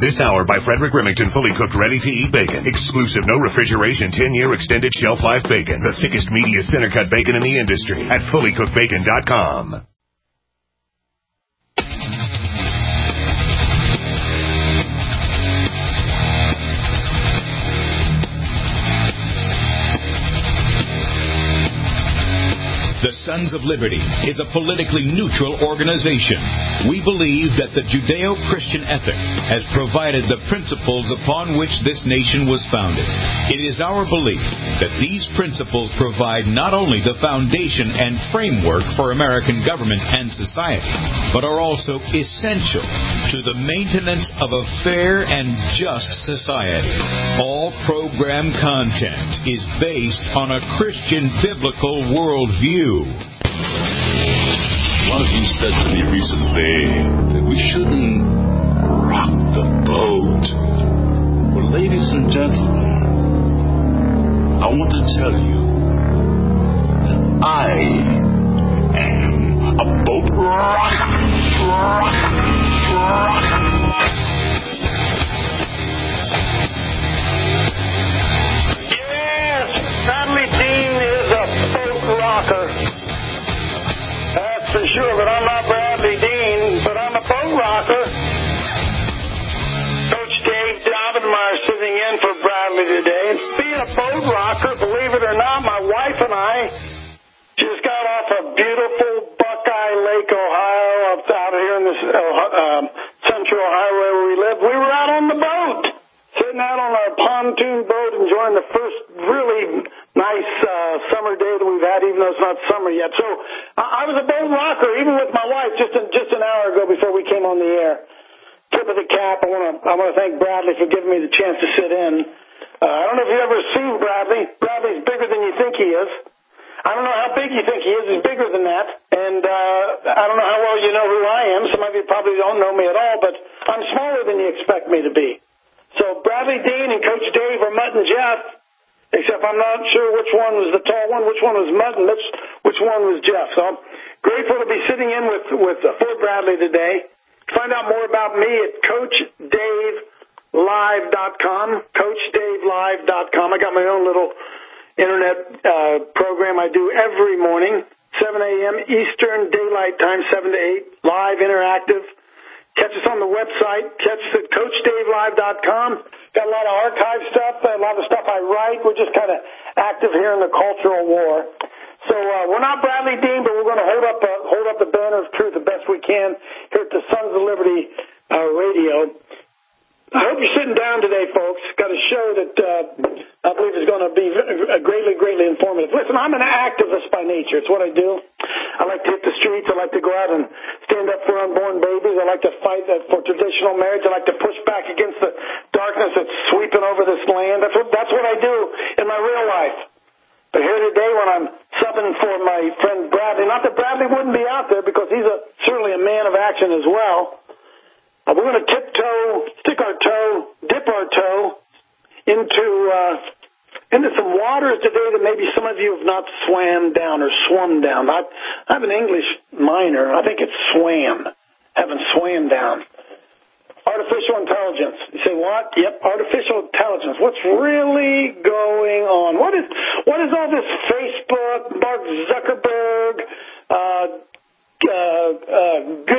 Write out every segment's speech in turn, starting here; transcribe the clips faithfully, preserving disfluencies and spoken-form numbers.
This hour by Frederick Remington, fully cooked, ready-to-eat bacon. Exclusive, no refrigeration, ten-year extended shelf life bacon. The thickest, meatiest, center-cut bacon in the industry at fully cooked bacon dot com. The Sons of Liberty is a politically neutral organization. We believe that the Judeo-Christian ethic has provided the principles upon which this nation was founded. It is our belief that these principles provide not only the foundation and framework for American government and society, but are also essential to the maintenance of a fair and just society. All program content is based on a Christian biblical worldview. One of you said to me recently that we shouldn't rock the boat. Well, ladies and gentlemen, I want to tell you that I am a boat rocker. Rocker. Rocker. Yes, Bradley Dean is a boat rocker. That's for sure, but I'm not Bradley Dean, but I'm a boat rocker. Coach Dave Daubenmire sitting in for Bradley today. And being a boat rocker, believe it or not, my wife and I just got off a beautiful Buckeye Lake, Ohio, up out here in this uh, uh, central Ohio where we live. We were out on the boat, sitting out on our pontoon boat, enjoying the first really nice uh, summer day that we've had, even though it's not summer yet. So I, I was a boat rocker, even with my wife, just a, just an hour ago before we came on the air. Tip of the cap. I want to I want to thank Bradley for giving me the chance to sit in. Uh, I don't know if you've ever seen Bradley. Bradley's bigger than you think he is. I don't know how big you think he is. He's bigger than that. And uh, I don't know how well you know who I am. Some of you probably don't know me at all, but I'm smaller than you expect me to be. So Bradley Dean and Coach Dave are Mutt and Jeff, except I'm not sure which one was the tall one, which one was Mutt, and which, which one was Jeff. So I'm grateful to be sitting in with, with uh, for Bradley today. Find out more about me at Coach Dave Live dot com, Coach Dave Live dot com. I got my own little internet uh, program I do every morning, seven a.m. Eastern Daylight Time, seven to eight, live, interactive. Catch us on the website. Catch us at Coach Dave Live dot com. Got a lot of archive stuff, a lot of stuff I write. We're just kind of active here in the cultural war. So uh, we're not Bradley Dean, but we're going to hold up uh, hold up the banner of truth the best we can here at the Sons of Liberty uh, Radio. I hope you're sitting down today, folks. Got a show that uh, I believe is going to be greatly, greatly informative. Listen, I'm an activist by nature. It's what I do. I like to hit the streets. I like to go out and stand up for unborn babies. I like to fight for traditional marriage. I like to push back against the darkness that's sweeping over this land. That's what, that's what I do in my real life. But here today when I'm subbing for my friend Bradley, not that Bradley wouldn't be out there because he's a, certainly a man of action as well. Uh, we're going to tiptoe, stick our toe, dip our toe into uh, into some waters today that maybe some of you have not swam down or swum down. I, I have an English minor. I think it's swam. Haven't swam down. Artificial intelligence. You say what? Yep, artificial intelligence. What's really going on? What is what is all this Facebook, Mark Zuckerberg, uh, uh, uh,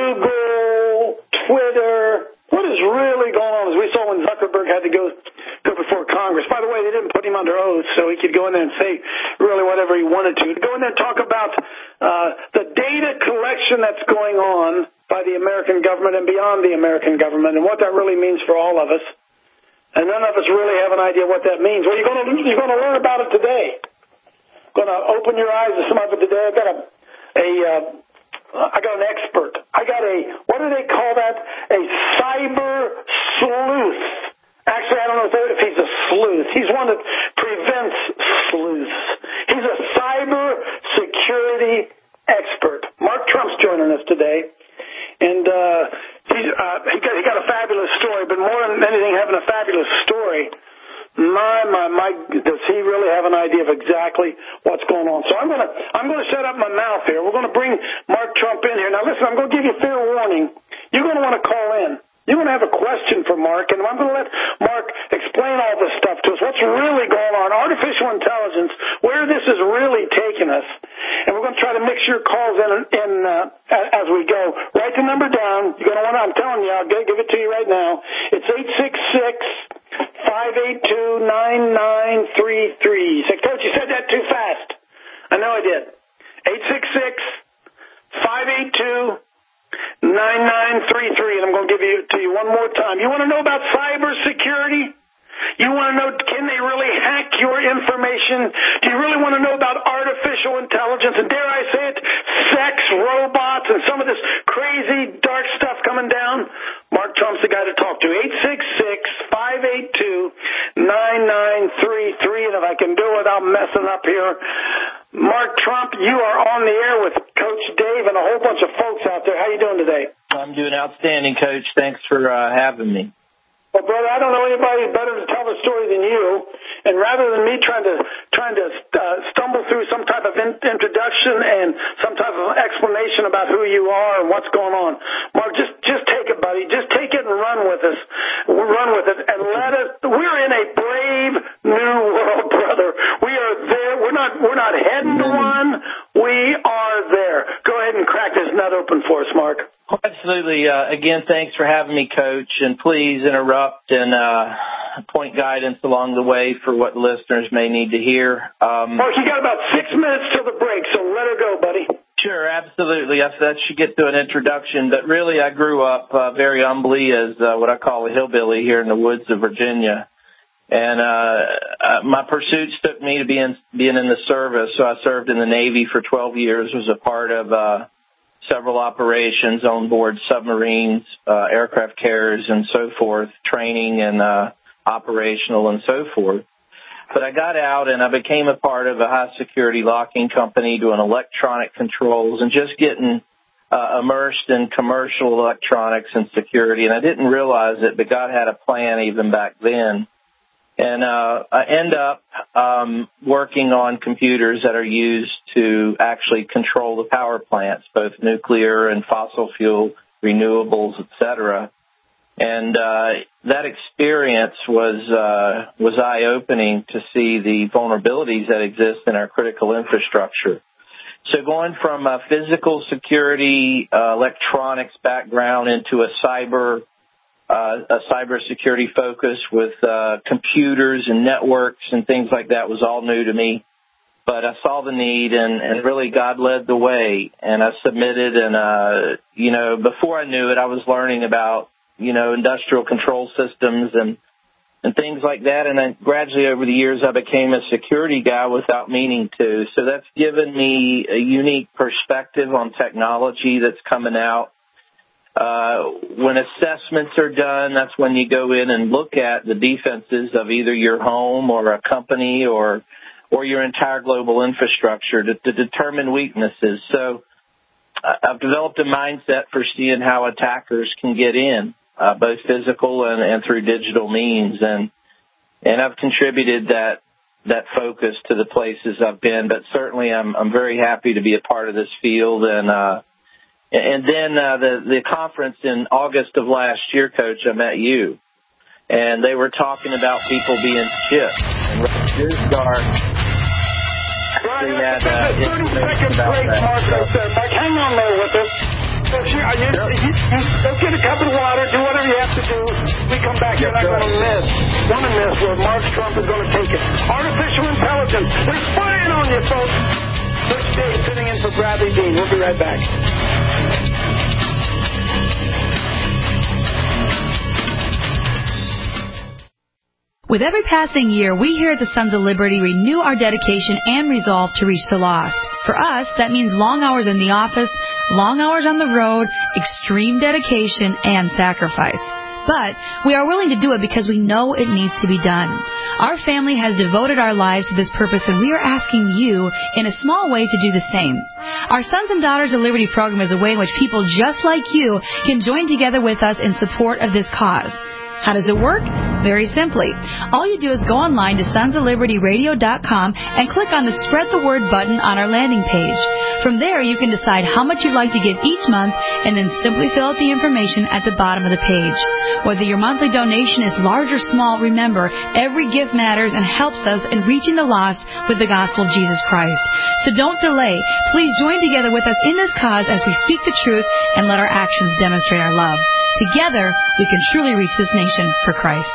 Google, Twitter? What is really going on? As we saw when Zuckerberg had to go go before Congress. By the way, they didn't put him under oath, so he could go in there and say really whatever he wanted to. To go in there and talk about uh, the data collection that's going on by the American government and beyond the American government, and what that really means for all of us. And none of us really have an idea what that means. Well, you're going to you're going to learn about it today. Going to open your eyes to some of it today. I got a a uh, I got an expert. I got a what do they call that? A cyber sleuth. Actually, I don't know if he's a sleuth. He's one that prevents sleuths. He's a cyber security expert. Mark Trump's joining us today. And uh, he's, uh, he, got, he got a fabulous story, but more than anything, having a fabulous story, my, my, my, does he really have an idea of exactly what's going on? So I'm going to I'm going to shut up my mouth here. We're going to bring Mark Trump in here. Now, listen, I'm going to give you fair warning. You're going to want to call in. You're going to have a question for Mark, second. I'm going to let Mark explain all this stuff to us. What's really going on? Artificial intelligence, where this is really taking us. And we're going to try to mix your calls in, in uh, as we go. Write the number down. You're going to want to, I'm telling you, I'll give it to you right now. It's eight six six, five eight two, nine nine three three. Say, Coach, you said that too fast. I know I did. eight six six, five eight two, nine nine three three. And I'm going to give it to you one more time. You want to know about cybersecurity? You want to know, can they really hack your information? Do you really want to know about artificial intelligence? And dare I say it, sex, robots, and some of this crazy dark stuff coming down? Mark Trump's the guy to talk to. eight six six, five eight two, nine nine three three. And if I can do it without messing up here, Mark Trump, you are on the air with Coach Dave and a whole bunch of folks out there. How you doing today? I'm doing outstanding, Coach. Thanks for uh, having me. Well, brother, I don't know anybody better to tell the story than you. And rather than me trying to trying to uh, stumble through some type of in- introduction and some type of explanation about who you are and what's going on, Mark, just just take it, buddy. Just take it and run with us. Run with it and let us. We're in a brave new world, brother. We are there. We're not. We're not heading to one. We are there. Go ahead and crack this nut open for us, Mark. Absolutely. Uh, again, thanks for having me, Coach, and please interrupt and uh, point guidance along the way for what listeners may need to hear. Um, Mark, you got about six minutes till the break, so let her go, buddy. Sure, absolutely. That should get to an introduction, but really I grew up uh, very humbly as uh, what I call a hillbilly here in the woods of Virginia. And uh, uh, my pursuits took me to being, being in the service, so I served in the Navy for twelve years, was a part of uh, several operations on board submarines, uh, aircraft carriers, and so forth, training and uh, operational and so forth. But I got out and I became a part of a high-security locking company doing electronic controls and just getting uh, immersed in commercial electronics and security. And I didn't realize it, but God had a plan even back then. And uh, I end up um, working on computers that are used to actually control the power plants, both nuclear and fossil fuel, renewables, et cetera. And uh, that experience was uh, was eye-opening to see the vulnerabilities that exist in our critical infrastructure. So going from a physical security, uh, electronics background into a cyber Uh, a cybersecurity focus with uh, computers and networks and things like that was all new to me. But I saw the need, and, and really God led the way. And I submitted, and, uh, you know, before I knew it, I was learning about, you know, industrial control systems and, and things like that. And then gradually over the years, I became a security guy without meaning to. So that's given me a unique perspective on technology that's coming out. Uh, when assessments are done, that's when you go in and look at the defenses of either your home or a company or or your entire global infrastructure to, to determine weaknesses. So I've developed a mindset for seeing how attackers can get in, uh, both physical and, and through digital means. And and I've contributed that that focus to the places I've been. But certainly I'm, I'm very happy to be a part of this field. And uh And then uh, the, the conference in August of last year, Coach, I met you. And they were talking about people being shipped. And News-Guard actually had uh, information about break, that. Mark, right there. Mark, hang on there with us. So you, you, Yep. you, you, go get a cup of water, do whatever you have to do. We come back, Yep, you're not sure. going to miss. Want to miss where Mark Trump is going to take it. Artificial intelligence. They're spying on you, folks. Coach Dave sitting in for Bradley Dean. We'll be right back. With every passing year, we here at the Sons of Liberty renew our dedication and resolve to reach the lost. For us, that means long hours in the office, long hours on the road, extreme dedication, and sacrifice. But we are willing to do it because we know it needs to be done. Our family has devoted our lives to this purpose, and we are asking you, in a small way, to do the same. Our Sons and Daughters of Liberty program is a way in which people just like you can join together with us in support of this cause. How does it work? Very simply, all you do is go online to sons of liberty radio dot com and click on the Spread the Word button on our landing page. From there, you can decide how much you'd like to give each month and then simply fill out the information at the bottom of the page. Whether your monthly donation is large or small, remember, every gift matters and helps us in reaching the lost with the gospel of Jesus Christ. So don't delay. Please join together with us in this cause as we speak the truth and let our actions demonstrate our love. Together, we can truly reach this nation for Christ.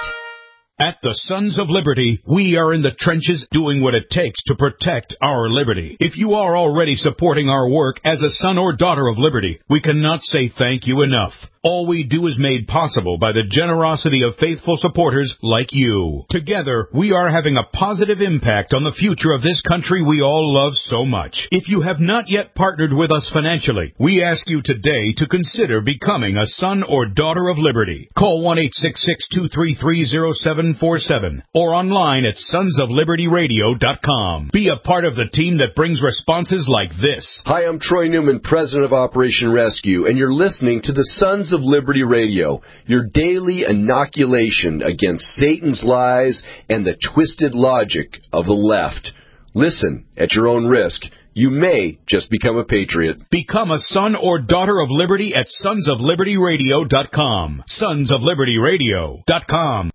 At the Sons of Liberty, we are in the trenches doing what it takes to protect our liberty. If you are already supporting our work as a son or daughter of liberty, we cannot say thank you enough. All we do is made possible by the generosity of faithful supporters like you. Together, we are having a positive impact on the future of this country we all love so much. If you have not yet partnered with us financially, we ask you today to consider becoming a son or daughter of liberty. Call one eight six six, two three three, zero seven four seven or online at sons of liberty radio dot com. Be a part of the team that brings responses like this. Hi, I'm Troy Newman, president of Operation Rescue, and you're listening to the Sons of Liberty Radio, your daily inoculation against Satan's lies and the twisted logic of the left. Listen at your own risk. You may just become a patriot. Become a son or daughter of liberty at sons of liberty radio dot com. sons of liberty radio dot com.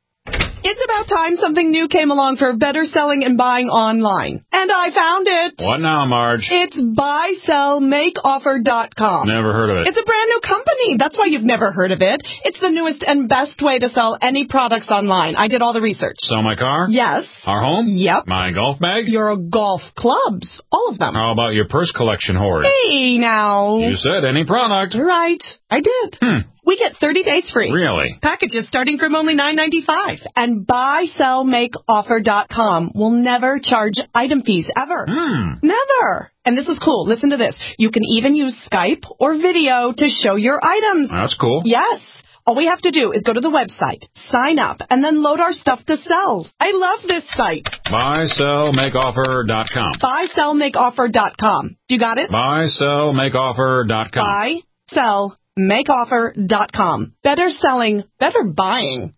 It's about time something new came along for better selling and buying online. And I found it. What now, Marge? It's buy sell make offer dot com. Never heard of it. It's a brand new company. That's why you've never heard of it. It's the newest and best way to sell any products online. I did all the research. Sell my car? Yes. Our home? Yep. My golf bag? Your golf clubs. All of them. How about your purse collection hoard? Hey, now. You said any product. Right. I did. Hmm. We get thirty days free. Really? Packages starting from only nine ninety-five. And buy sell make offer dot com will never charge item fees ever. Hmm. Never. And this is cool. Listen to this. You can even use Skype or video to show your items. That's cool. Yes. All we have to do is go to the website, sign up, and then load our stuff to sell. I love this site. buy sell make offer dot com. buy sell make offer dot com. You got it? buy sell make offer dot com. buy sell make offer dot com. Better selling, better buying.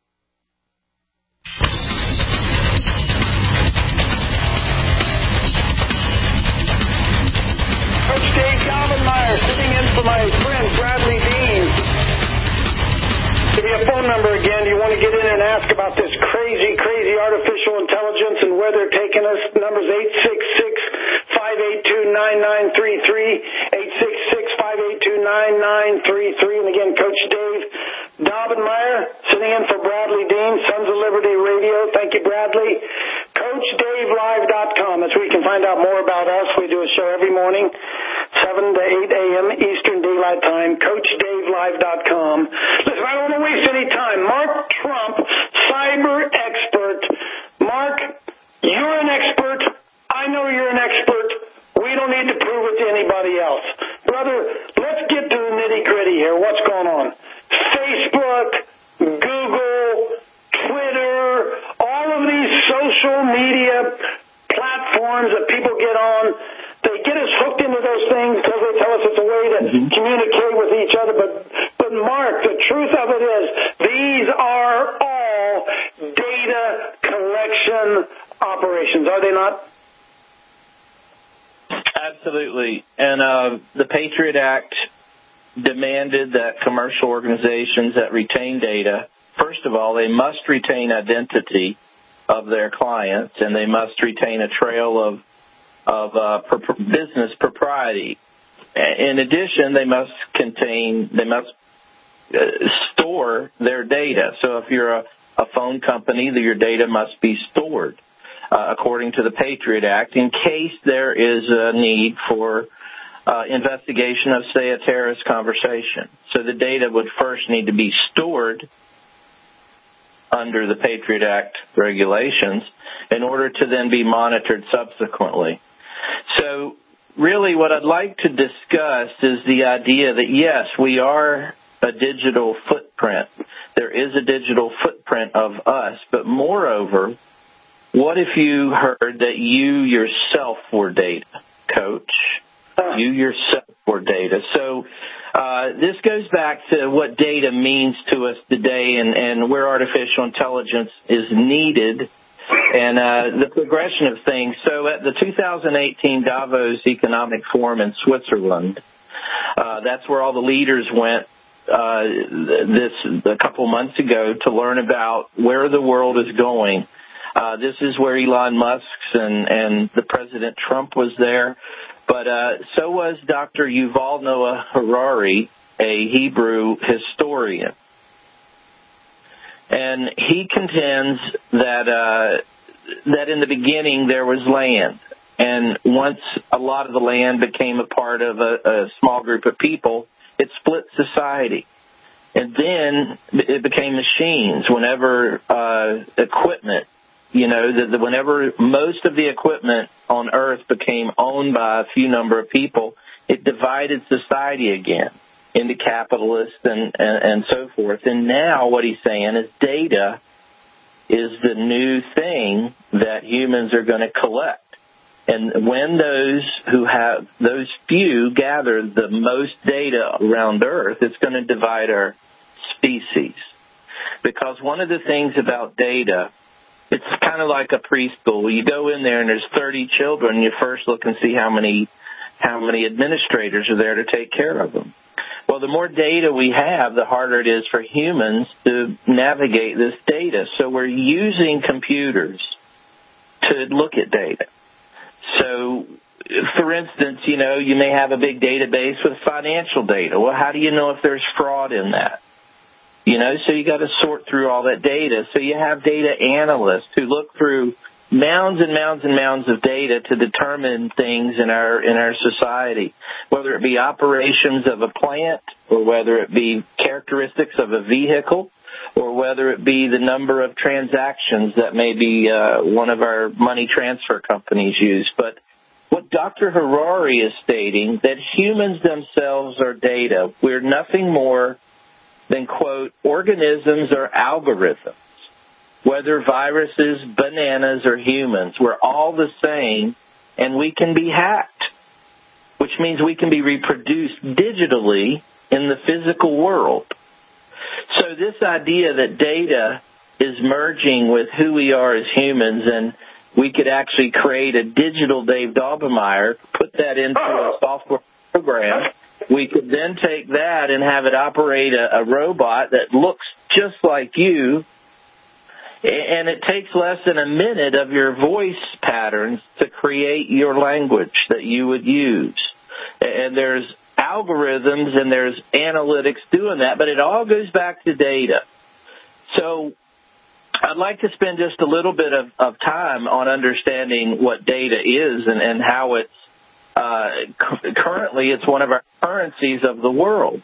Coach Dave Galvanmeyer sitting in for my friend Bradley Dean. Give me a phone number again. You want to get in and ask about this crazy, crazy artificial intelligence and where they're taking us. Number's eight six six, five eight two, nine nine three three, eight six six, five eight two, nine nine three three. And again, Coach Dave Daubenmeyer sitting in for Bradley Dean, Sons of Liberty Radio. Thank you, Bradley. Coach Dave Live dot com. That's where you can find out more about us. We do a show every morning, seven to eight a.m. Eastern Daylight Time. Coach Dave Live dot com. Listen, I don't want to waste any time. Mark Trump, cyber expert. Mark, you're an expert. I know you're an expert. We don't need to prove it to anybody else. Brother, let's get to the nitty-gritty here. What's going on? Facebook, Google, Twitter, all of these social media platforms that people get on, they get us hooked into those things because they tell us it's a way to mm-hmm. communicate with each other. But, but Mark, the truth of it is these are all data collection operations, are they not? Absolutely. And uh, the Patriot Act demanded that commercial organizations that retain data, first of all, they must retain identity of their clients, and they must retain a trail of of uh, pro- business propriety. In addition, they must contain, they must uh, store their data. So if you're a, a phone company, your data must be stored uh, according to the Patriot Act in case there is a need for uh, investigation of, say, a terrorist conversation. So the data would first need to be stored under the Patriot Act regulations in order to then be monitored subsequently. So really what I'd like to discuss is the idea that, yes, we are a digital footprint. There is a digital footprint of us, but moreover, what if you heard that you yourself were data, Coach? You yourself for data. So uh, this goes back to what data means to us today and, and where artificial intelligence is needed and uh, the progression of things. So at the two thousand eighteen Davos Economic Forum in Switzerland, uh, that's where all the leaders went uh, this a couple months ago to learn about where the world is going. Uh, this is where Elon Musk's and, and the President Trump was there. But uh, so was Doctor Yuval Noah Harari, a Hebrew historian. And he contends that uh, that in the beginning there was land. And once a lot of the land became a part of a, a small group of people, it split society. And then it became machines. Whenever uh, equipment, you know, the, the, whenever most of the equipment on Earth became owned by a few number of people, it divided society again into capitalists and, and, and so forth. And now what he's saying is data is the new thing that humans are going to collect. And when those who have, those few gather the most data around Earth, it's going to divide our species. Because one of the things about data, it's kind of like a preschool. You go in there and there's thirty children. You first look and see how many how many administrators are there to take care of them. Well, the more data we have, the harder it is for humans to navigate this data. So we're using computers to look at data. So, for instance, you know, you may have a big database with financial data. Well, how do you know if there's fraud in that? You know, so you got to sort through all that data. So you have data analysts who look through mounds and mounds and mounds of data to determine things in our in our society, whether it be operations of a plant or whether it be characteristics of a vehicle or whether it be the number of transactions that maybe uh, one of our money transfer companies use. But what Doctor Harari is stating, that humans themselves are data. We're nothing more than, quote, organisms or algorithms. Whether viruses, bananas, or humans, we're all the same, and we can be hacked, which means we can be reproduced digitally in the physical world. So this idea that data is merging with who we are as humans, and we could actually create a digital Dave Daubenmire, put that into a software program, we could then take that and have it operate a, a robot that looks just like you, and it takes less than a minute of your voice patterns to create your language that you would use. And there's algorithms and there's analytics doing that, but it all goes back to data. So I'd like to spend just a little bit of, of time on understanding what data is and, and how it's uh, c- currently it's one of our currencies of the world.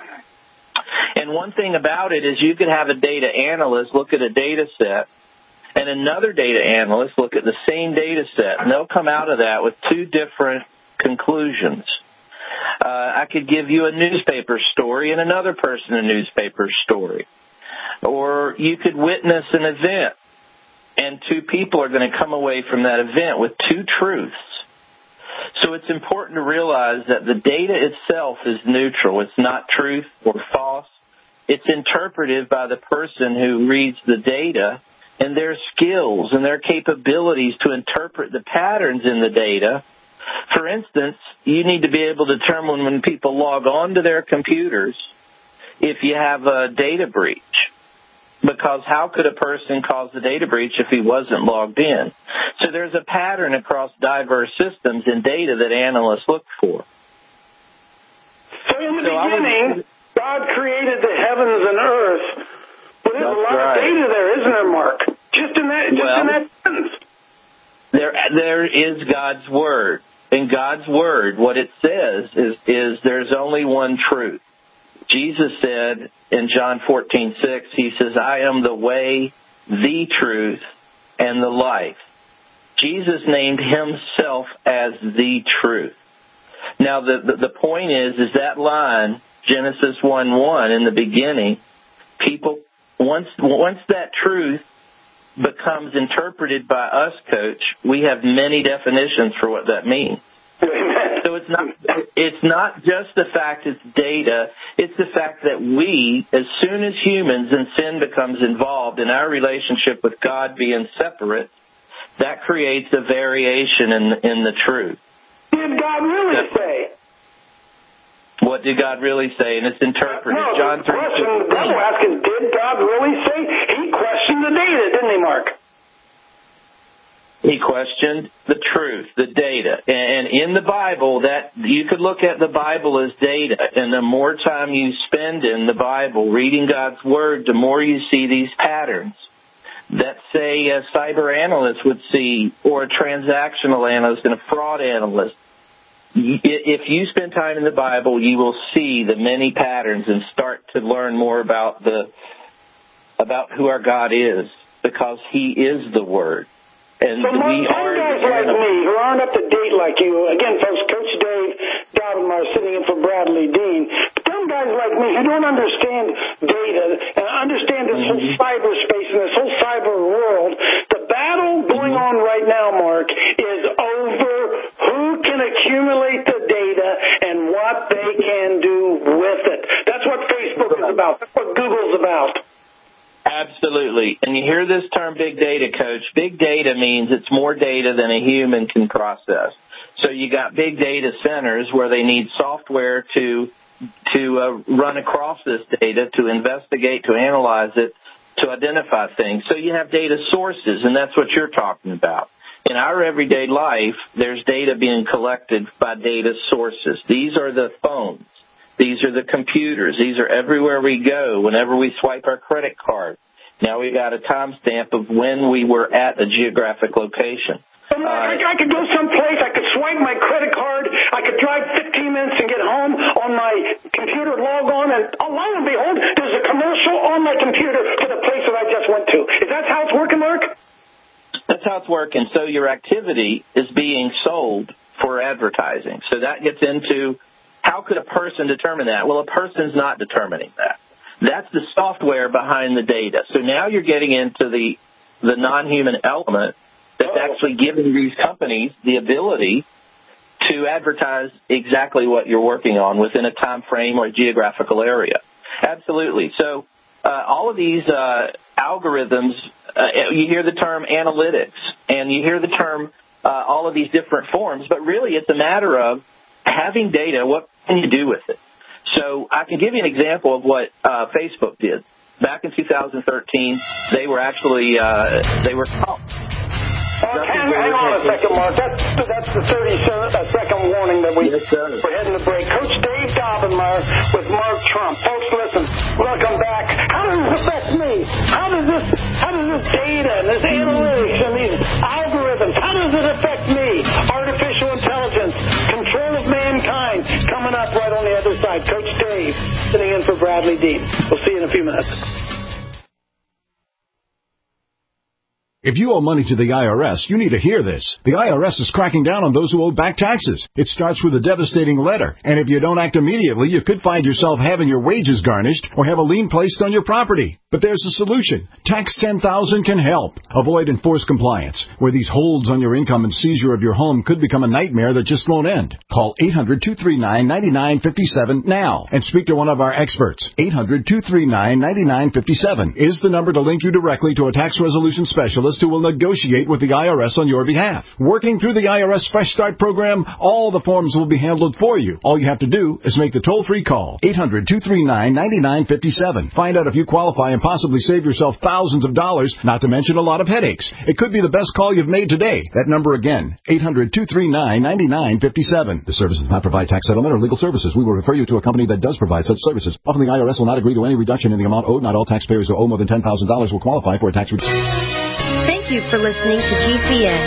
And one thing about it is you could have a data analyst look at a data set and another data analyst look at the same data set, and they'll come out of that with two different conclusions. Uh, I could give you a newspaper story and another person a newspaper story. Or you could witness an event, and two people are going to come away from that event with two truths. So it's important to realize that the data itself is neutral. It's not truth or false. It's interpreted by the person who reads the data and their skills and their capabilities to interpret the patterns in the data. For instance, you need to be able to determine when people log on to their computers if you have a data breach. Because how could a person cause a data breach if he wasn't logged in? So there's a pattern across diverse systems in data that analysts look for. So in the so beginning, would, God created the heavens and earth. But there's a lot right. of data there, isn't there, Mark? Just in that, just well, in that sentence. There, there is God's Word. In God's Word, what it says is, is there's only one truth. Jesus said in John fourteen six, he says, I am the way, the truth, and the life. Jesus named himself as the truth. Now, the, the, the point is, is that line, Genesis one one, in the beginning, people, once, once that truth becomes interpreted by us, Coach, we have many definitions for what that means. So it's not it's not just the fact it's data, it's the fact that we, as soon as humans and sin becomes involved in our relationship with God being separate, that creates a variation in in the truth. Did God really say? What did God really say? And it's interpreted. No, John the question the devil asking, did God really say? He questioned the data, didn't he, Mark? He questioned the truth, the data. And in the Bible, that you could look at the Bible as data. And the more time you spend in the Bible reading God's Word, the more you see these patterns that, say, a cyber analyst would see, or a transactional analyst and a fraud analyst. If you spend time in the Bible, you will see the many patterns and start to learn more about the about who our God is, because He is the Word. And so, Mark, we some are guys like me who aren't up to date like you, again, folks, Coach Dave Daubenmeier sitting in for Bradley Dean, some guys like me who don't understand data and understand this whole cyberspace and this whole cyber world, the battle going on right now, Mark, is over who can accumulate the data and what they can do with it. That's what Facebook is about. That's what Google's about. Absolutely. And you hear this term big data, Coach. Big data means it's more data than a human can process. So you got big data centers where they need software to to uh, run across this data, to investigate, to analyze it, to identify things. So you have data sources, and that's what you're talking about. In our everyday life, there's data being collected by data sources. These are the phones. These are the computers. These are everywhere we go, whenever we swipe our credit card. Now we've got a timestamp of when we were at a geographic location. Uh, I, I could go someplace, I could swipe my credit card, I could drive fifteen minutes and get home on my computer, log on, and oh, lo and behold, there's a commercial on my computer to the place that I just went to. Is that how it's working, Mark? That's how it's working. So your activity is being sold for advertising. So that gets into, how could a person determine that? Well, a person's not determining that. That's the software behind the data. So now you're getting into the the non-human element that's actually giving these companies the ability to advertise exactly what you're working on within a time frame or a geographical area. Absolutely. So uh, all of these uh, algorithms, uh, you hear the term analytics, and you hear the term uh, all of these different forms, but really it's a matter of having data. What can you do with it? So I can give you an example of what uh, Facebook did. Back in two thousand thirteen, they were actually, uh, they were caught. Mark, hang, hang on a second, Mark. That's, that's the thirty-second warning that we, yes, we're heading to break. Coach Dave Daubenmeier with Mark Trump. Folks, listen, welcome back. How does this affect me? How does this, how does this data and this analytics and these algorithms, how does it affect me? Artificial intelligence, control of mankind, coming up right on the other side. Coach Dave sitting in for Bradley Dean. We'll see you in a few minutes. If you owe money to the I R S, you need to hear this. The I R S is cracking down on those who owe back taxes. It starts with a devastating letter, and if you don't act immediately, you could find yourself having your wages garnished or have a lien placed on your property. But there's a solution. Tax ten thousand can help. Avoid enforced compliance, where these holds on your income and seizure of your home could become a nightmare that just won't end. Call eight hundred, two three nine, nine nine five seven now and speak to one of our experts. eight hundred, two three nine, nine nine five seven is the number to link you directly to a tax resolution specialist who will negotiate with the I R S on your behalf. Working through the I R S Fresh Start program, all the forms will be handled for you. All you have to do is make the toll-free call. eight hundred, two three nine, nine nine five seven. Find out if you qualify and possibly save yourself thousands of dollars, not to mention a lot of headaches. It could be the best call you've made today. That number again, eight hundred, two three nine, nine nine five seven. The service does not provide tax settlement or legal services. We will refer you to a company that does provide such services. Often the I R S will not agree to any reduction in the amount owed. Not all taxpayers who owe more than ten thousand dollars will qualify for a tax reduction. Thank you for listening to G C N.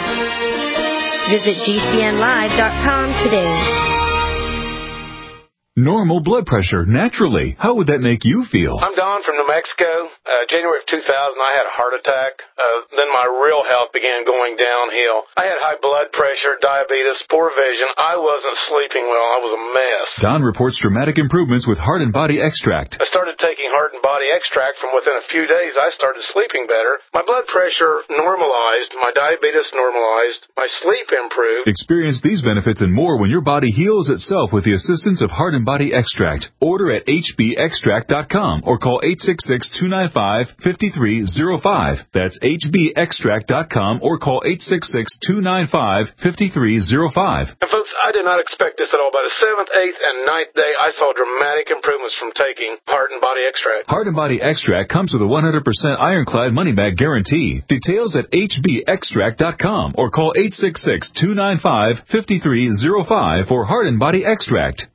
Visit G C N live dot com today. normal blood pressure naturally. How would that make you feel? I'm Don from New Mexico. Uh, January of two thousand, I had a heart attack. Uh, then my real health began going downhill. I had high blood pressure, diabetes, poor vision. I wasn't sleeping well. I was a mess. Don reports dramatic improvements with Heart and Body Extract. I started taking Heart and Body Extract. From within a few days, I started sleeping better. My blood pressure normalized. My diabetes normalized. My sleep improved. Experience these benefits and more when your body heals itself with the assistance of Heart and Body Extract. Order at h b extract dot com or call eight six six, two nine five, five three zero five. That's h b extract dot com or call eight six six, two nine five, five three zero five. And folks, I did not expect this at all. By the seventh, eighth, and ninth day, I saw dramatic improvements from taking Heart and Body Extract. Heart and Body Extract comes with a one hundred percent ironclad money-back guarantee. Details at h b extract dot com or call eight six six, two nine five, five three zero five for Heart and Body Extract.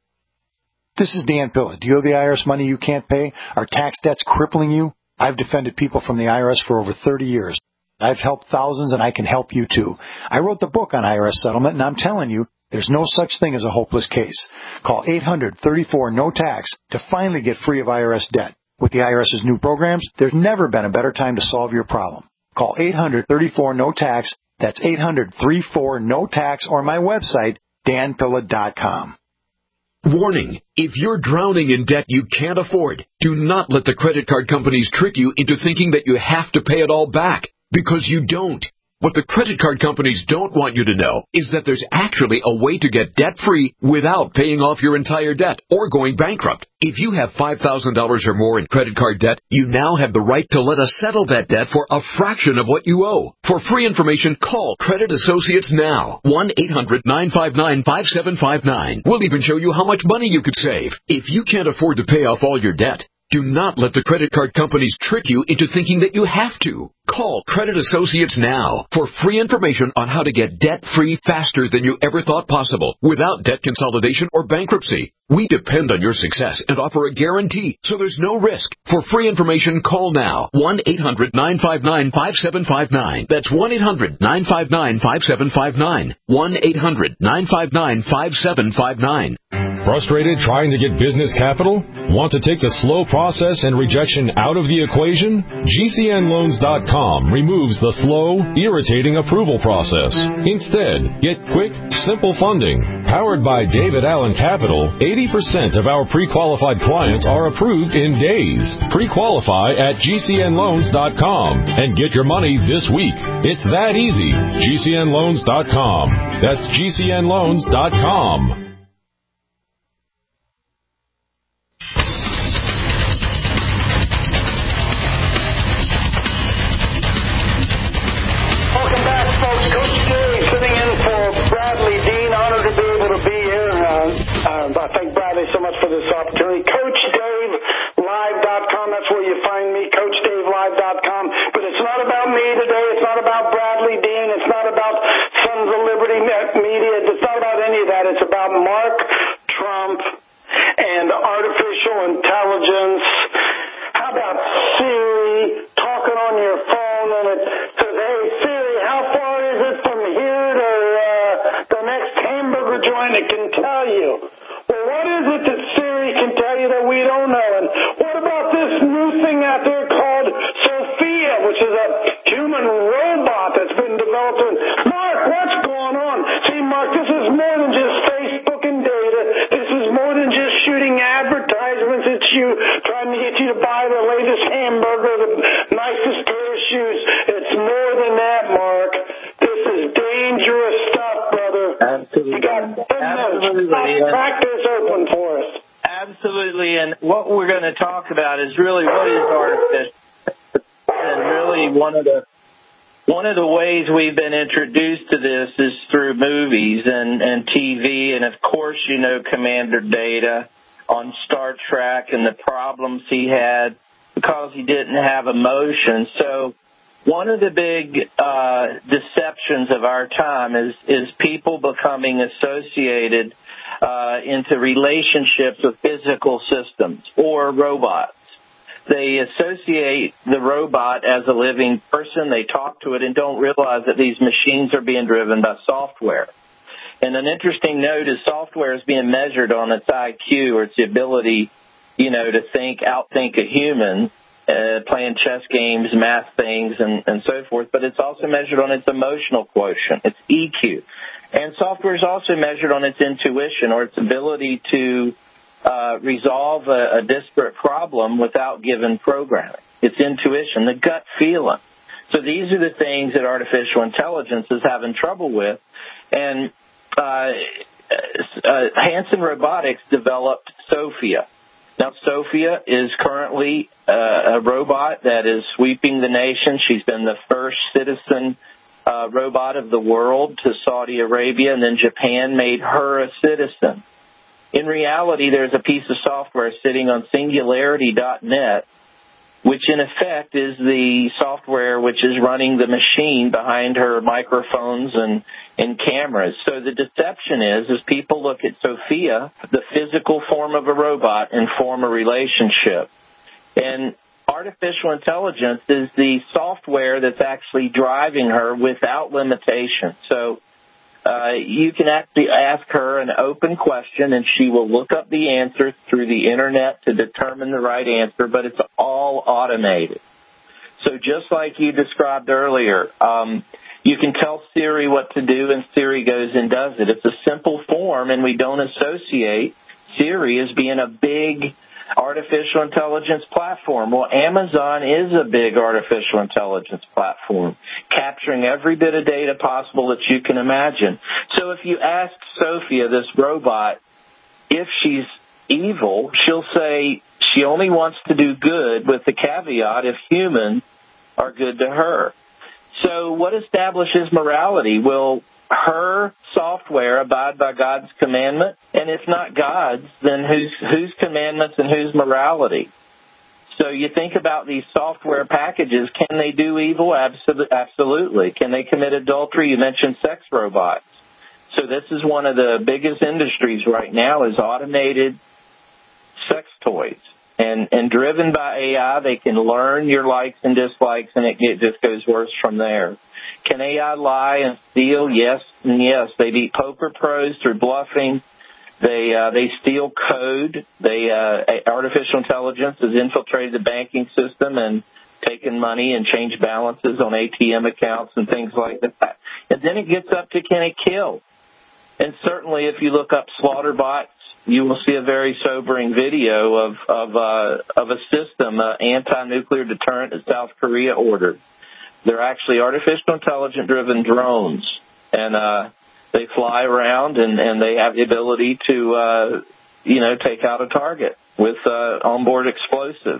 This is Dan Pilla. Do you owe the I R S money you can't pay? Are tax debts crippling you? I've defended people from the I R S for over thirty years. I've helped thousands, and I can help you too. I wrote the book on I R S settlement, and I'm telling you, there's no such thing as a hopeless case. Call eight hundred, thirty-four, no tax to finally get free of I R S debt. With the IRS's new programs, there's never been a better time to solve your problem. Call eight hundred, thirty-four, no tax. That's eight hundred, thirty-four, no tax, or my website, dan pilla dot com. Warning, if you're drowning in debt you can't afford, do not let the credit card companies trick you into thinking that you have to pay it all back, because you don't. What the credit card companies don't want you to know is that there's actually a way to get debt-free without paying off your entire debt or going bankrupt. If you have five thousand dollars or more in credit card debt, you now have the right to let us settle that debt for a fraction of what you owe. For free information, call Credit Associates now. one eight hundred, nine five nine, five seven five nine. We'll even show you how much money you could save. If you can't afford to pay off all your debt, do not let the credit card companies trick you into thinking that you have to. Call Credit Associates now for free information on how to get debt-free faster than you ever thought possible without debt consolidation or bankruptcy. We depend on your success and offer a guarantee, so there's no risk. For free information, call now. one eight hundred, nine five nine, five seven five nine. That's one eight hundred, nine five nine, five seven five nine. one eight hundred, nine five nine, five seven five nine. Frustrated trying to get business capital? Want to take the slow process and rejection out of the equation? G C N loans dot com removes the slow, irritating approval process. Instead, get quick, simple funding. Powered by David Allen Capital, eighty percent of our pre-qualified clients are approved in days. Pre-qualify at G C N loans dot com and get your money this week. It's that easy. G C N loans dot com. That's G C N loans dot com. I thank Bradley so much for this opportunity. Coach Dave Live dot com, that's where you find me, Coach Dave Live dot com. But it's not about me today. It's not about Bradley Dean. It's not about Sons of Liberty Media. It's not about any of that. It's about Mark Trump and artificial intelligence. How about Siri talking on your phone and it says, hey, Siri, how far is it from here to uh, the next hamburger joint? It can tell you. Well, what is it that Siri can tell you that we don't know? And what about this new thing out there called Sophia, which is a human robot that's been developed? And Mark, what's going on? See, Mark, this is more than just Facebook and data. This is more than just shooting advertisements at you, trying to get you to buy the latest hamburger, the nicest pair of shoes. It's more than that, Mark. This is dangerous stuff, brother. Absolutely. You got ten minutes. Crack this open for us. Absolutely, and what we're going to talk about is really what is artificial, and really one of the one of the ways we've been introduced to this is through movies and, and T V, and of course, you know, Commander Data on Star Trek and the problems he had because he didn't have emotion. So one of the big uh, deceptions of our time is, is people becoming associated uh, into relationships with physical systems or robots. They associate the robot as a living person. They talk to it and don't realize that these machines are being driven by software. And an interesting note is software is being measured on its I Q, or its ability, you know, to think, outthink a human, uh, playing chess games, math things, and, and so forth. But it's also measured on its emotional quotient, its E Q. And software is also measured on its intuition, or its ability to uh, resolve a, a disparate problem without given programming. Its intuition, the gut feeling. So these are the things that artificial intelligence is having trouble with. And uh, uh, Hanson Robotics developed Sophia. Now, Sophia is currently uh, a robot that is sweeping the nation. She's been the first citizen uh, robot of the world to Saudi Arabia, and then Japan made her a citizen. In reality, there's a piece of software sitting on Singularity dot net, which in effect is the software which is running the machine behind her microphones and, and cameras. So the deception is, is people look at Sophia, the physical form of a robot, and form a relationship. And artificial intelligence is the software that's actually driving her without limitation. So uh, you can actually ask her an open question, and she will look up the answer through the Internet to determine the right answer, but it's all automated. So just like you described earlier, um, you can tell Siri what to do, and Siri goes and does it. It's a simple form, and we don't associate Siri as being a big artificial intelligence platform. Well, Amazon is a big artificial intelligence platform, capturing every bit of data possible that you can imagine. So if you ask Sophia, this robot, if she's evil, she'll say she only wants to do good, with the caveat if humans are good to her. So what establishes morality? Will her software abide by God's commandment? And if not God's, then whose whose commandments and whose morality? So you think about these software packages. Can they do evil? Absolutely. Can they commit adultery? You mentioned sex robots. So this is one of the biggest industries right now, is automated sex toys. And and driven by A I, they can learn your likes and dislikes, and it, it just goes worse from there. Can A I lie and steal? Yes and yes. They beat poker pros through bluffing. They uh, they steal code. They uh, artificial intelligence has infiltrated the banking system and taken money and changed balances on A T M accounts and things like that. And then it gets up to, can it kill? And certainly, if you look up Slaughterbots, you will see a very sobering video of of, uh, of a system, uh, anti-nuclear deterrent that South Korea ordered. They're actually artificial intelligence-driven drones, and uh, they fly around, and, and they have the ability to, uh, you know, take out a target with uh, onboard explosive.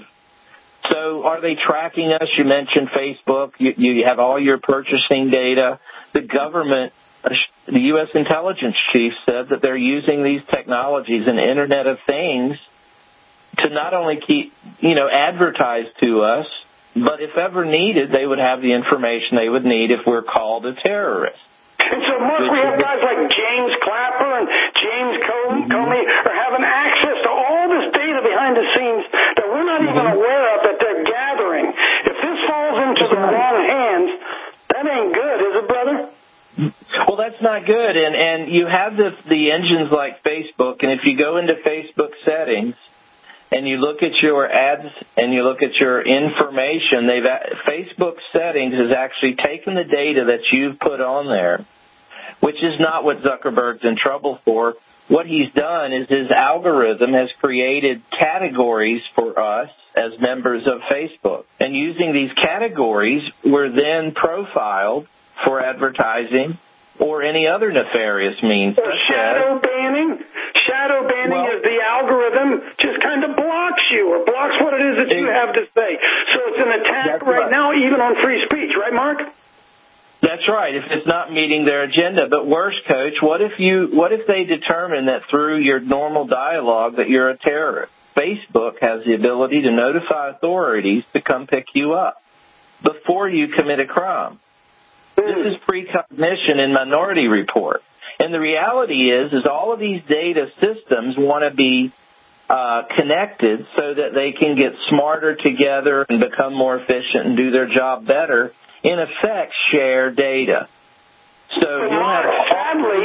So are they tracking us? You mentioned Facebook. You, you have all your purchasing data. The government, the U S intelligence chief said that they're using these technologies and Internet of Things to not only keep, you know, advertise to us, but if ever needed, they would have the information they would need if we're called a terrorist. And so, Mark, we have guys like James Clapper and James Comey are having access to all this data behind the scenes that we're not even aware of that they're gathering. If this falls into the wrong hands, that ain't good, is it, brother? Well, that's not good. And, and you have the, the engines like Facebook, and if you go into Facebook settings and you look at your ads and you look at your information, they've Facebook settings has actually taken the data that you've put on there, which is not what Zuckerberg's in trouble for. What he's done is his algorithm has created categories for us as members of Facebook. And using these categories, we're then profiled for advertising or any other nefarious means. Or shadow banning. Shadow banning well, is the algorithm just kind of blocks you or blocks what it is that you have to say. So it's an attack right, right now even on free speech, right, Mark? That's right, if it's not meeting their agenda. But worse, Coach, what if you what if they determine that through your normal dialogue that you're a terrorist? Facebook has the ability to notify authorities to come pick you up before you commit a crime. This is precognition in Minority Report. And the reality is, is all of these data systems want to be uh, connected so that they can get smarter together and become more efficient and do their job better. In effect, share data. So you'll have sadly,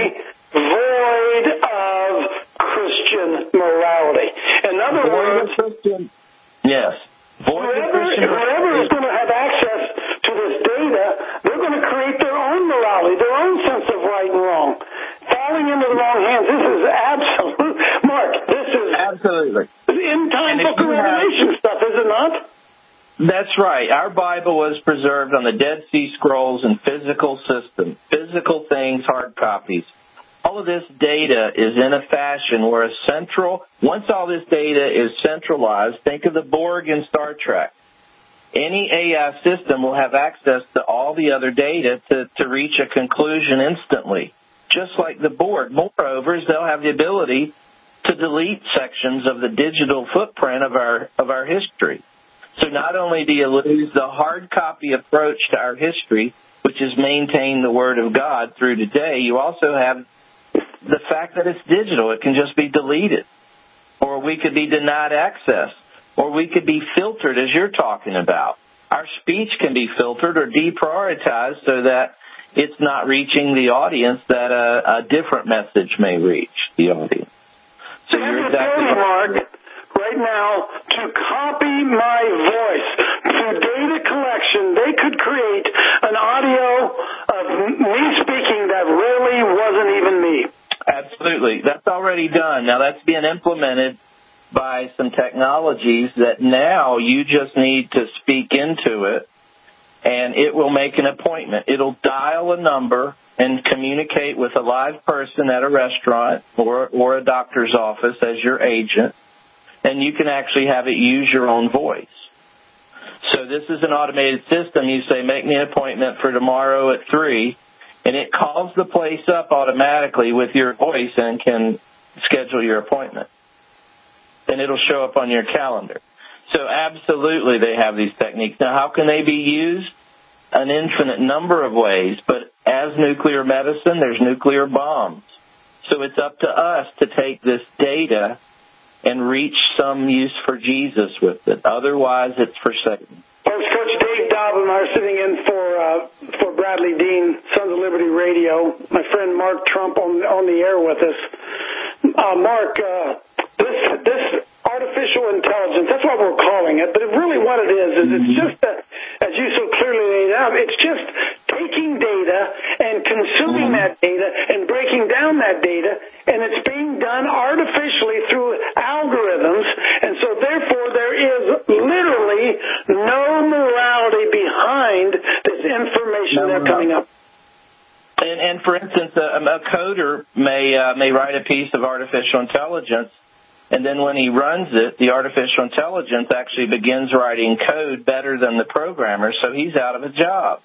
void of Christian morality. In other void words, of Christian, yes. Void whoever, of Christian whoever is going to have access to this data, they're going to create their own morality, their own sense of right and wrong. Falling into the wrong hands. This is absolute, Mark. This is absolutely end time book of Revelation have, stuff, is it not? That's right. Our Bible was preserved on the Dead Sea Scrolls and physical systems, physical things, hard copies. All of this data is in a fashion where a central, once all this data is centralized, think of the Borg in Star Trek. Any A I system will have access to all the other data to, to reach a conclusion instantly, just like the Borg. Moreover, they'll have the ability to delete sections of the digital footprint of our of our history. So not only do you lose the hard copy approach to our history, which is maintain the Word of God through today, you also have the fact that it's digital. It can just be deleted, or we could be denied access, or we could be filtered, as you're talking about. Our speech can be filtered or deprioritized so that it's not reaching the audience that a, a different message may reach the audience. So you're exactly right, Mark. Right now, to copy my voice through data collection, they could create an audio of me speaking that really wasn't even me. Absolutely. That's already done. Now, that's being implemented by some technologies that now you just need to speak into it, and it will make an appointment. It'll dial a number and communicate with a live person at a restaurant or, or a doctor's office as your agent, and you can actually have it use your own voice. So this is an automated system. You say, make me an appointment for tomorrow at three, and it calls the place up automatically with your voice and can schedule your appointment. And it'll show up on your calendar. So absolutely they have these techniques. Now, how can they be used? An infinite number of ways, but as nuclear medicine, there's nuclear bombs. So it's up to us to take this data and reach some use for Jesus with it. Otherwise, it's for Satan. Folks, Coach Dave Dobb and I are sitting in for uh, for Bradley Dean, Sons of Liberty Radio. My friend Mark Trump on on the air with us. Uh, Mark, uh, this this artificial intelligence, that's what we're calling it, but really what it is is it's just, a, as you so clearly laid out, it's just taking data and consuming that data and breaking down that data, and it's being done artificially through algorithms, and so therefore there is literally no morality behind this information no, they're coming up. And, and for instance, a, a coder may uh, may write a piece of artificial intelligence, and then when he runs it, the artificial intelligence actually begins writing code better than the programmer, so he's out of a job.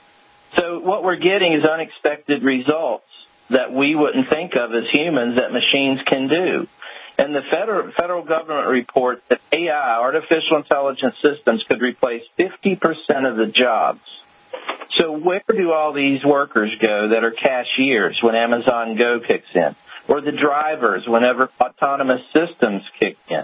So what we're getting is unexpected results that we wouldn't think of as humans that machines can do. And the federal, federal government reports that A I, artificial intelligence systems, could replace fifty percent of the jobs. So where do all these workers go that are cashiers when Amazon Go kicks in? Or the drivers whenever autonomous systems kick in?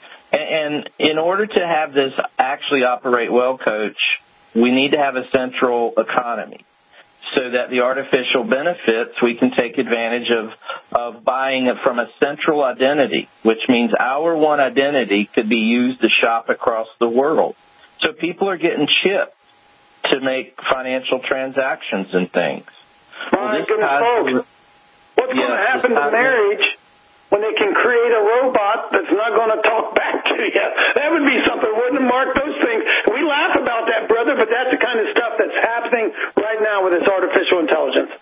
And in order to have this actually operate well, Coach, we need to have a central economy so that the artificial benefits, we can take advantage of, of buying it from a central identity, which means our one identity could be used to shop across the world. So people are getting chipped to make financial transactions and things. My well, goodness, folks, what's yeah, going to happen to marriage when they can create a robot that's not going to talk back to you? That would be something, wouldn't it, Mark? Those things, we laugh about that, brother, but that's the kind of stuff that's happening right now with this artificial intelligence.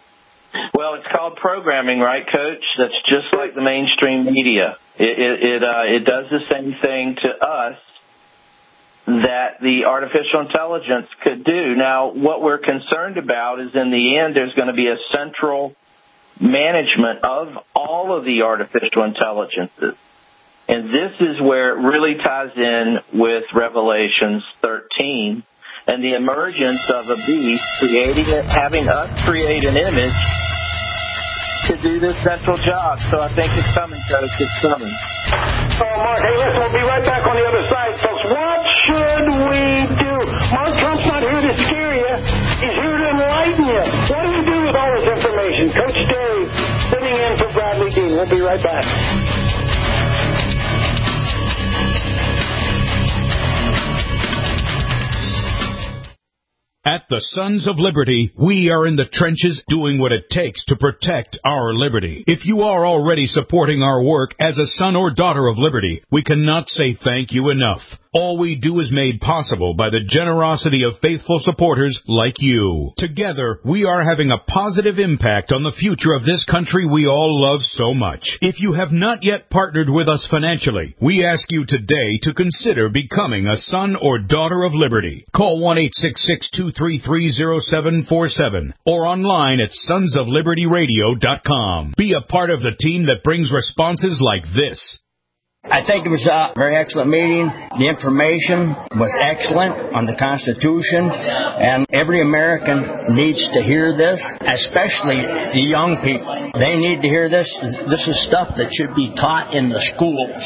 Well, it's called programming, right, Coach? That's just like the mainstream media. It it it, uh, it does the same thing to us that the artificial intelligence could do. Now, what we're concerned about is in the end there's going to be a central management of all of the artificial intelligences. And this is where it really ties in with Revelations thirteen and the emergence of a beast creating it, having us create an image to do this central job. So I think it's coming, Coach. It's coming. Oh, Mark, hey, listen, we'll be right back on the other side, folks. What should we do? Mark Trump's not here to scare you. He's here to enlighten you. What do we do with all this information? Coach Dave We'll be right back. At the Sons of Liberty, we are in the trenches doing what it takes to protect our liberty. If you are already supporting our work as a son or daughter of liberty, we cannot say thank you enough. All we do is made possible by the generosity of faithful supporters like you. Together, we are having a positive impact on the future of this country we all love so much. If you have not yet partnered with us financially, we ask you today to consider becoming a son or daughter of liberty. Call one eight six six, two three three, zero seven four seven or online at sons of liberty radio dot com. Be a part of the team that brings responses like this. I think it was a very excellent meeting. The information was excellent on the Constitution, and every American needs to hear this, especially the young people. They need to hear this. This is stuff that should be taught in the schools.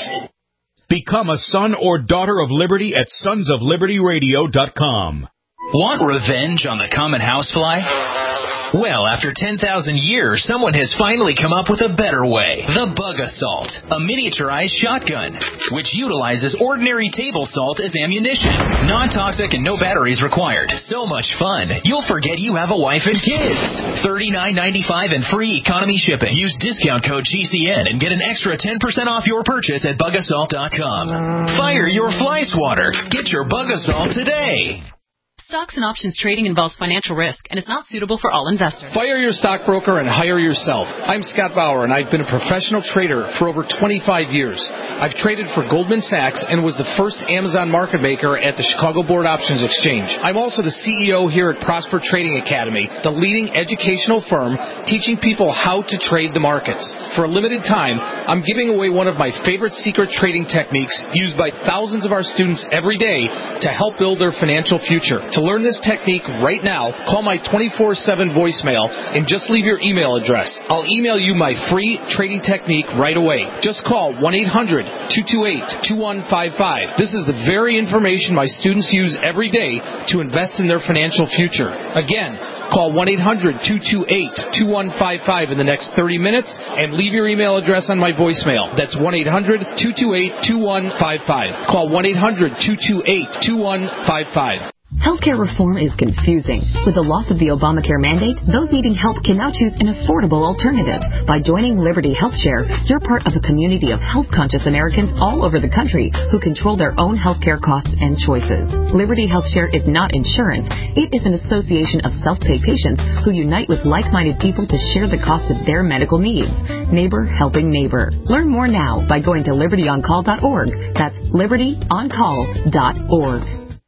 Become a son or daughter of liberty at sons of liberty radio dot com. Want revenge on the common housefly? Well, after ten thousand years, someone has finally come up with a better way. The Bug Assault, a miniaturized shotgun, which utilizes ordinary table salt as ammunition. Non-toxic and no batteries required. So much fun, you'll forget you have a wife and kids. thirty-nine ninety-five and free economy shipping. Use discount code G C N and get an extra ten percent off your purchase at bug assault dot com. Fire your fly swatter. Get your Bug Assault today. Stocks and options trading involves financial risk and is not suitable for all investors. Fire your stockbroker and hire yourself. I'm Scott Bauer, and I've been a professional trader for over twenty-five years. I've traded for Goldman Sachs and was the first Amazon market maker at the Chicago Board Options Exchange. I'm also the C E O here at Prosper Trading Academy, the leading educational firm teaching people how to trade the markets. For a limited time, I'm giving away one of my favorite secret trading techniques used by thousands of our students every day to help build their financial future. To learn this technique right now, call my twenty-four seven voicemail and just leave your email address. I'll email you my free trading technique right away. Just call one eight hundred, two two eight, two one five five. This is the very information my students use every day to invest in their financial future. Again, call one eight hundred, two two eight, two one five five in the next thirty minutes and leave your email address on my voicemail. That's one eight hundred, two two eight, two one five five. Call one eight hundred, two two eight, two one five five. Healthcare reform is confusing. With the loss of the Obamacare mandate, those needing help can now choose an affordable alternative. By joining Liberty HealthShare, you're part of a community of health-conscious Americans all over the country who control their own healthcare costs and choices. Liberty HealthShare is not insurance. It is an association of self-pay patients who unite with like-minded people to share the cost of their medical needs. Neighbor helping neighbor. Learn more now by going to liberty on call dot org. That's liberty on call dot org.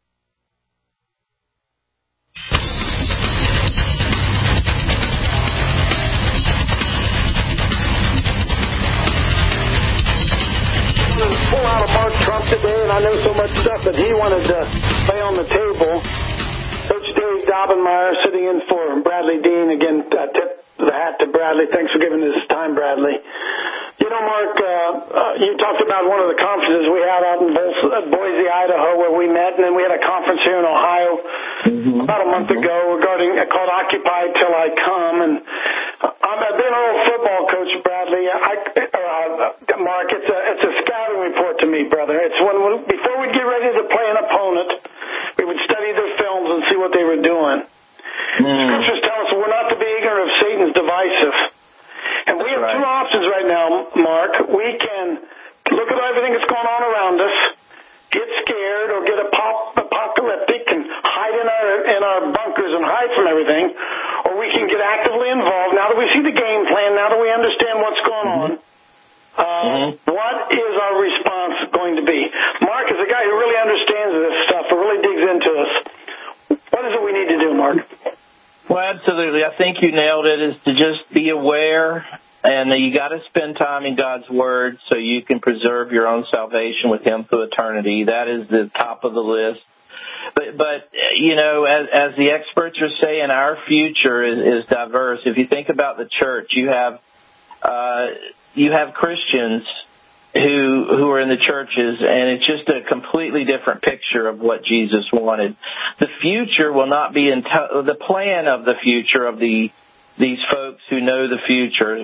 Pull out of Mark Trump today, and I know so much stuff that he wanted to lay on the table. Coach Dave Daubenmire sitting in for Bradley Dean. Again, uh, tip the hat to Bradley. Thanks for giving us time, Bradley. You know, Mark, uh, uh, you talked about one of the conferences we had out in Boise, Idaho, where we met, and then we had a conference here in Ohio mm-hmm. about a month ago regarding uh, called Occupy Till I Come. And uh, I've been an old football coach, Bradley. I, uh, Mark, it's a it's a scouting report to me, brother. It's when we, before we'd get ready to play an opponent, we would study their films and see what they were doing. Mm. Scriptures tell us we're not to be ignorant of Satan's divisive. And we have right. two options right now, Mark. We can look at everything that's going on around us, get scared or get apop- apocalyptic and hide in our in our bunkers and hide from everything, or we can get actively involved. Now that we see the game plan, now that we understand what's going on, uh, mm-hmm. what is our response going to be? Mark is a guy who really understands this stuff, who really digs into us. What is it we need to do, Mark? Well, absolutely. I think you nailed it, is to just be aware, and you got to spend time in God's Word so you can preserve your own salvation with Him through eternity. That is the top of the list. But, but you know, as, as the experts are saying, our future is, is diverse. If you think about the church, you have uh, you have Christians who who are in the churches, and it's just a completely different picture of what Jesus wanted. The future will not be in t- the plan of the future of the these folks who know the future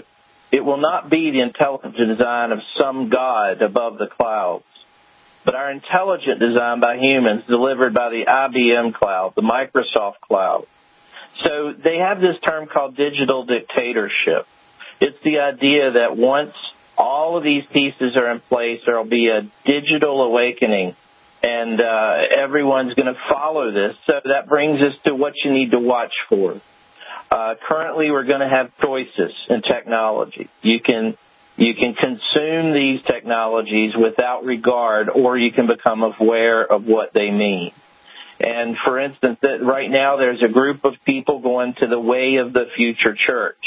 It will not be the intelligent design of some God above the clouds, but our intelligent design by humans delivered by the I B M cloud, the Microsoft cloud. So they have this term called digital dictatorship. It's the idea that once all of these pieces are in place, there will be a digital awakening, and uh, everyone's going to follow this. So that brings us to what you need to watch for. Uh, currently, we're going to have choices in technology. You can you can consume these technologies without regard, or you can become aware of what they mean. And for instance, that right now there's a group of people going to the Way of the Future Church,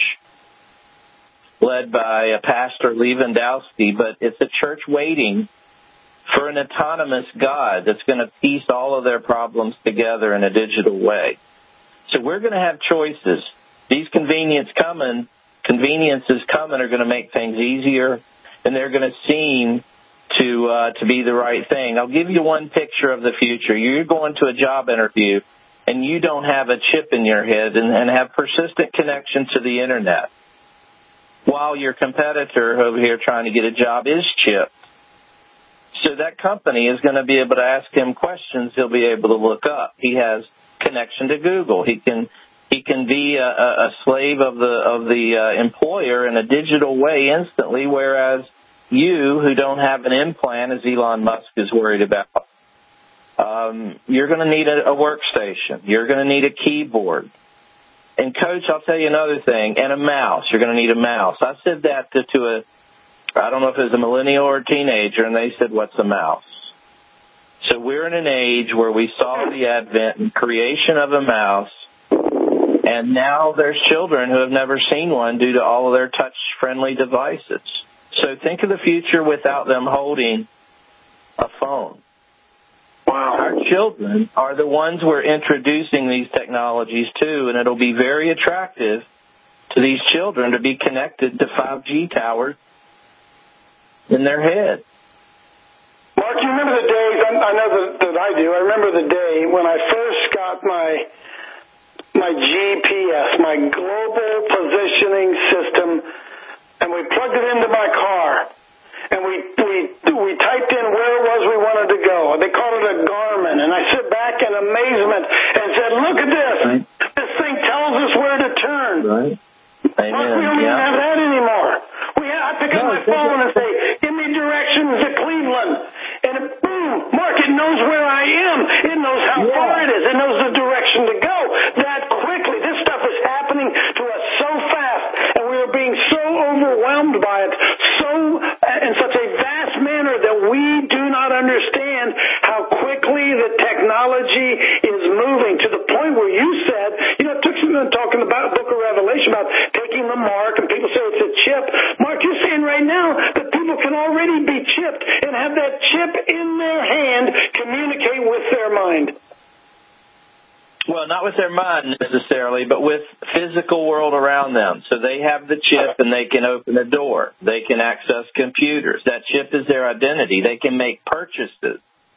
led by a pastor, Lewandowski, but it's a church waiting for an autonomous God that's going to piece all of their problems together in a digital way. So we're going to have choices. These convenience coming, conveniences coming are going to make things easier, and they're going to seem to uh, to be the right thing. I'll give you one picture of the future. You're going to a job interview, and you don't have a chip in your head and, and have persistent connection to the Internet, while your competitor over here trying to get a job is chipped. So that company is going to be able to ask him questions he'll be able to look up. He has connection to Google. He can he can be a, a slave of the of the uh, employer in a digital way instantly, whereas you, who don't have an implant, as Elon Musk is worried about, um, you're going to need a, a workstation. You're going to need a keyboard. And, Coach, I'll tell you another thing, and a mouse. You're going to need a mouse. I said that to, to a, I don't know if it was a millennial or a teenager, and they said, what's a mouse? So we're in an age where we saw the advent and creation of a mouse, and now there's children who have never seen one due to all of their touch-friendly devices. So think of the future without them holding a phone. Wow. Our children are the ones we're introducing these technologies to, and it'll be very attractive to these children to be connected to five G towers in their head. Mark, you remember the days, I know that, that I do, I remember the day when I first got my my G P S, my Global Positioning System, and we plugged it into my car. And we, we we typed in where it was we wanted to go. They called it a Garmin. And I sit back in amazement and said, look at this. Right. This thing tells us where to turn. Right. Amen. Mark, we don't yeah. even have that anymore. We have, I pick no, up my phone and say, give me directions to Cleveland. And it, boom, Mark, it knows where I am. It knows how yeah. far it is. It knows the direction to go that quickly. This stuff is happening to us so fast. And we are being so overwhelmed by it so in such a vast manner that we do not understand how quickly the technology is moving, to the point where you said, you know, it took some talking about Book of Revelation about taking the mark, and people say it's a chip. Mark, you're saying right now that people can already be chipped and have that chip in their hand communicate with their mind. Well, not with their mind necessarily, but with physical world around them. So they have the chip and they can open a door. They can access computers. That chip is their identity. They can make purchases.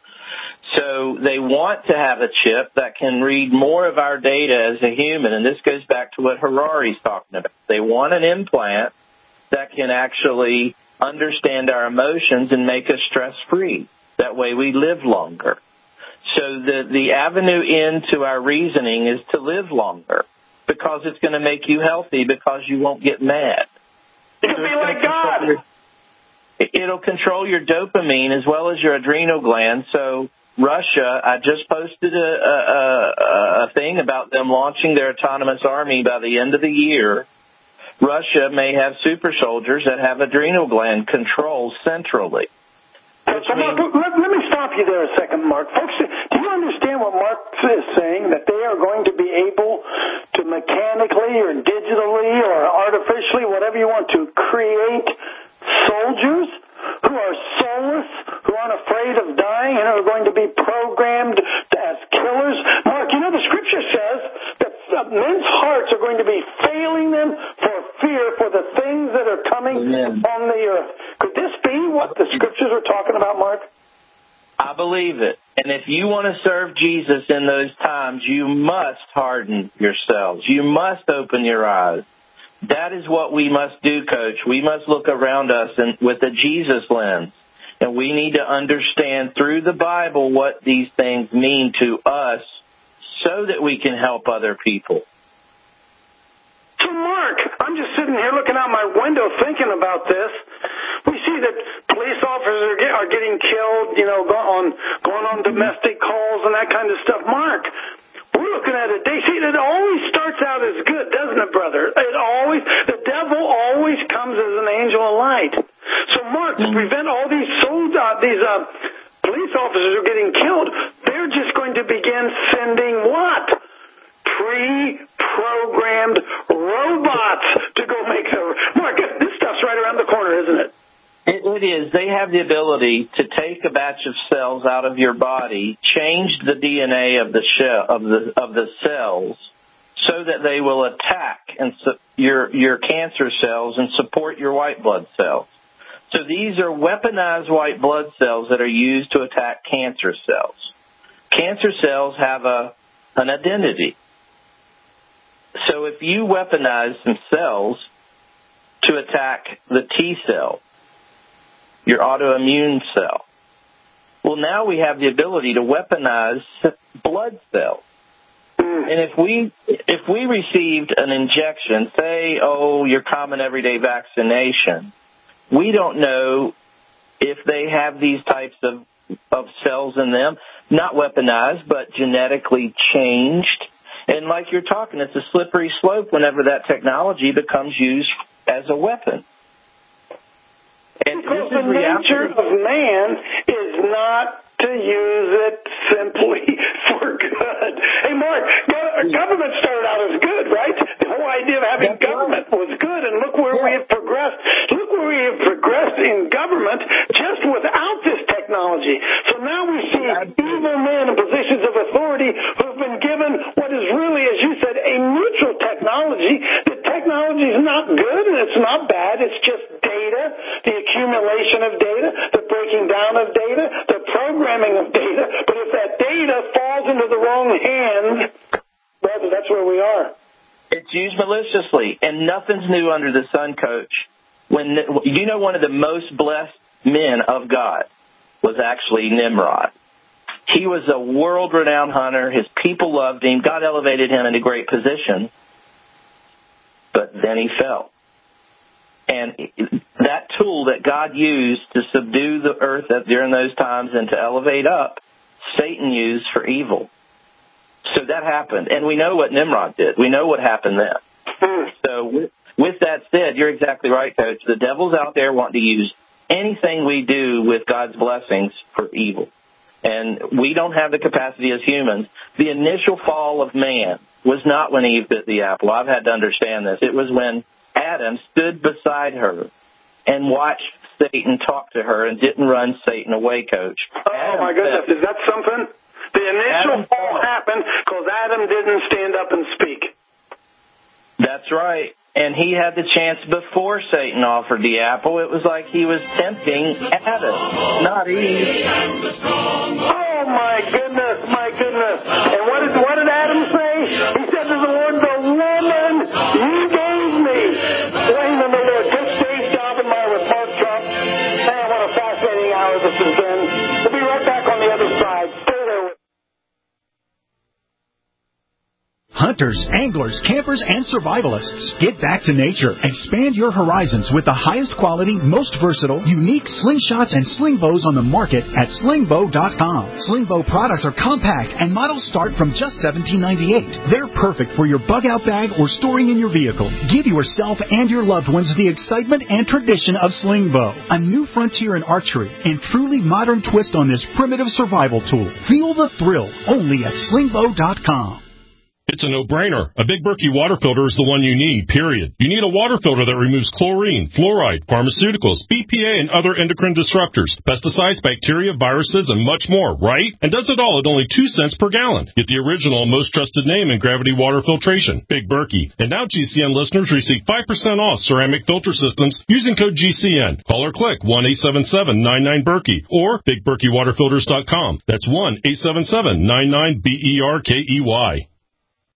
So they want to have a chip that can read more of our data as a human. And this goes back to what Harari's talking about. They want an implant that can actually understand our emotions and make us stress-free. That way we live longer. So the, the avenue into our reasoning is to live longer, because it's going to make you healthy, because you won't get mad. It'll be like God. Your, it'll control your dopamine as well as your adrenal glands. So Russia, I just posted a, a, a thing about them launching their autonomous army by the end of the year. Russia may have super soldiers that have adrenal gland control centrally. So, Mark, let, let me stop you there a second, Mark. Folks, do you understand what Mark is saying, that they are going to be able to mechanically or digitally or artificially, whatever you want to, create soldiers who are soulless, who aren't afraid of dying, and are going to be programmed as killers? Mark, you know the Scripture says that men's hearts are going to be failing them for fear for the things that are coming Amen. On the earth. Could this be what the Scriptures are talking about, Mark? I believe it. And if you want to serve Jesus in those times, you must harden yourselves. You must open your eyes. That is what we must do, Coach. We must look around us and with a Jesus lens. And we need to understand through the Bible what these things mean to us so that we can help other people. So, Mark, I'm just sitting here looking out my window thinking about this. We see that police officers are, get, are getting killed, you know, go on, going on domestic calls and that kind of stuff. Mark, we're looking at a day. See, it always starts out as good, doesn't it, brother? It always, the devil always comes as an angel of light. So, Mark, to prevent all these sold, uh, these uh, police officers who are getting killed, they're just going to begin sending what? Pre-programmed robots to go make a... Mark, this stuff's right around the corner, isn't it? It, it is. They have the ability to take a batch of cells out of your body, change the D N A of the shell of the of the cells, so that they will attack and su- your your cancer cells and support your white blood cells. So these are weaponized white blood cells that are used to attack cancer cells. Cancer cells have a an identity. So if you weaponize some cells to attack the T cell, your autoimmune cell, well, now we have the ability to weaponize blood cells. And if we if we received an injection, say, oh, your common everyday vaccination, we don't know if they have these types of, of cells in them, not weaponized, but genetically changed. And like you're talking, it's a slippery slope whenever that technology becomes used as a weapon. And because the nature of man is not to use it simply for good. Hey, Mark, government started out as good, right? The whole idea of having government was good, and look where we have progressed. Look where we have progressed in government just without this technology. So now we see evil men in positions of authority who have been given what is really, as you said, a neutral technology. The technology is not good and it's not bad. It's just data, the accumulation of data, the breaking down of data, the programming of data. But if that data falls into the wrong hands, brother, that's where we are. It's used maliciously, and nothing's new under the sun, Coach. When you know, one of the most blessed men of God was actually Nimrod. He was a world-renowned hunter. His people loved him. God elevated him into great position. But then he fell. And that tool that God used to subdue the earth during those times and to elevate up, Satan used for evil. So that happened. And we know what Nimrod did. We know what happened then. So with, with that said, you're exactly right, Coach. The devil's out there wanting to use anything we do with God's blessings for evil. And we don't have the capacity as humans. The initial fall of man was not when Eve bit the apple. I've had to understand this. It was when Adam stood beside her and watched Satan talk to her and didn't run Satan away, Coach. Oh, Adam my goodness. Said, is that something? The initial Adam fall happened because Adam didn't stand up and speak. That's right. And he had the chance before Satan offered the apple. It was like he was tempting Adam, not Eve. Oh, my goodness, my goodness. And what did, what did Adam say? He said to the Lord, the woman you gave me. Blame the Lord. Good Dave Dobbenmeyer with Mark Trump. Man, what a fascinating hour this has been. We'll be right back on the other side. Stay there with Hunters, anglers, campers, and survivalists. Get back to nature. Expand your horizons with the highest quality, most versatile, unique slingshots and sling bows on the market at sling bow dot com. Sling bow products are compact and models start from just seventeen ninety-eight. They're perfect for your bug-out bag or storing in your vehicle. Give yourself and your loved ones the excitement and tradition of sling bow. A new frontier in archery and truly modern twist on this primitive survival tool. Feel the thrill only at sling bow dot com. It's a no-brainer. A Big Berkey water filter is the one you need, period. You need a water filter that removes chlorine, fluoride, pharmaceuticals, B P A, and other endocrine disruptors, pesticides, bacteria, viruses, and much more, right? And does it all at only two cents per gallon. Get the original, most trusted name in gravity water filtration, Big Berkey. And now G C N listeners receive five percent off ceramic filter systems using code G C N. Call or click one eight seven seven nine nine Berkey or big berkey water filters dot com. That's one eight seven seven nine nine B E R K E Y.